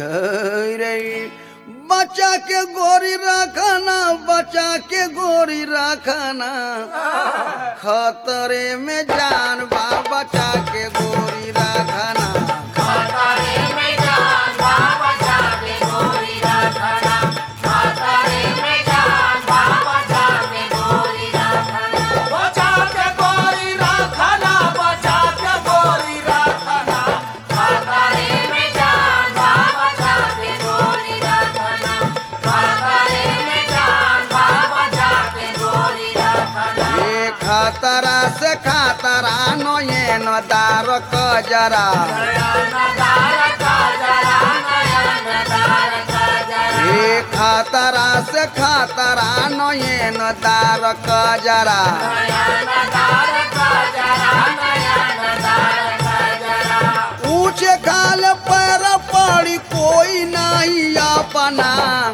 रे बचा के गोरी रखना, बचा के गोरी रखना, खतरे में जान बा बचा के गोरी रखना, खतरे में जान बा बचा के गोरी रखना, खतरे में जान बा बचा के गोरी रखना, बचा के गोरी रखना, बचा के गोरी रखना, खतरे में जान बा बचा के गोरी रखना, खतरे में जान बा बचा के गोरी रखना। ये खतरा से खतरा नो ये न दार कजरा, ये खतरा से खतरा नो ये न दार कजरा, ऊंचे खाल पर पड़ी कोई नहीं अपना,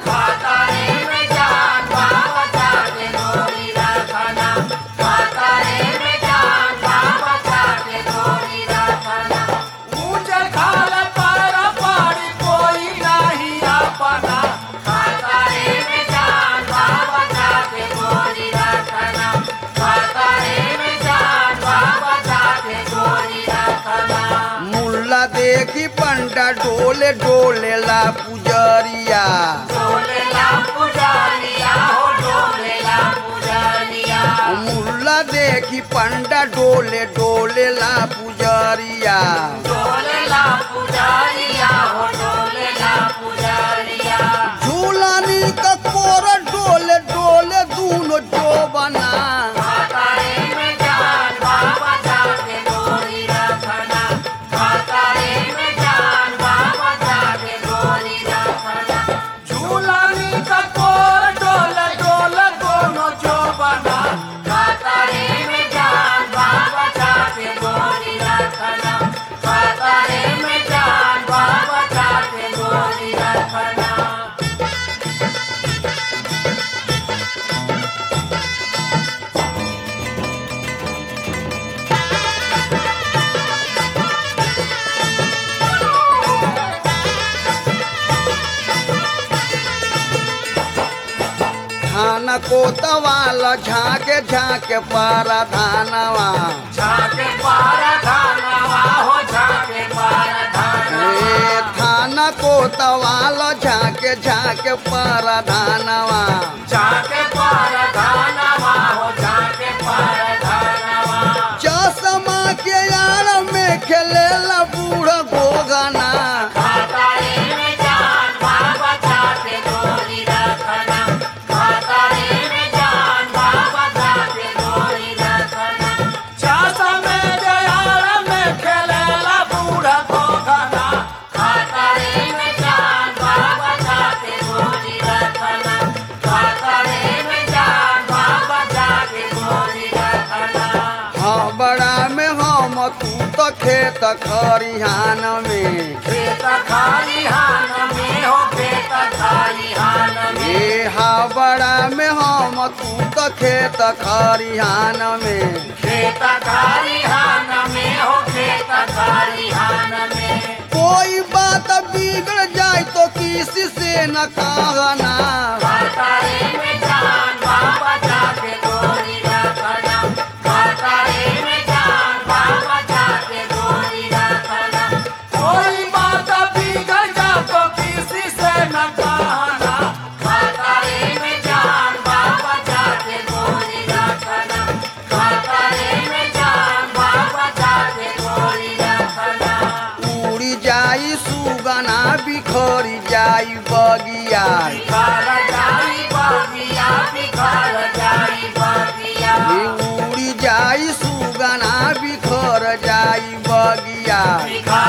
मुल्ला देखी पंडा डोले डोले ला पुजरिया, मुल्ला देखी पंडा डोले डोले ला पुजरिया, झूलानी का कोर डोले डोले दूनो जो बना, धान को तवाल झाके झाके पारा धानवा, ए धान को तवाल झाके झाके पारा धानवा, चश्मा के यार में खेलेला बूढ़ गोगना, बड़ा में हम तू तो खेत खरिहान में, ए हा बड़ा में हम तू तो खेत खरिहान में, कोई बात बिगड़ जाए तो किसी से न कहना, उड़ी जाई सुगना बिखरी जाई बगिया, उड़ी जाई सुगना बिखर जाई बगिया,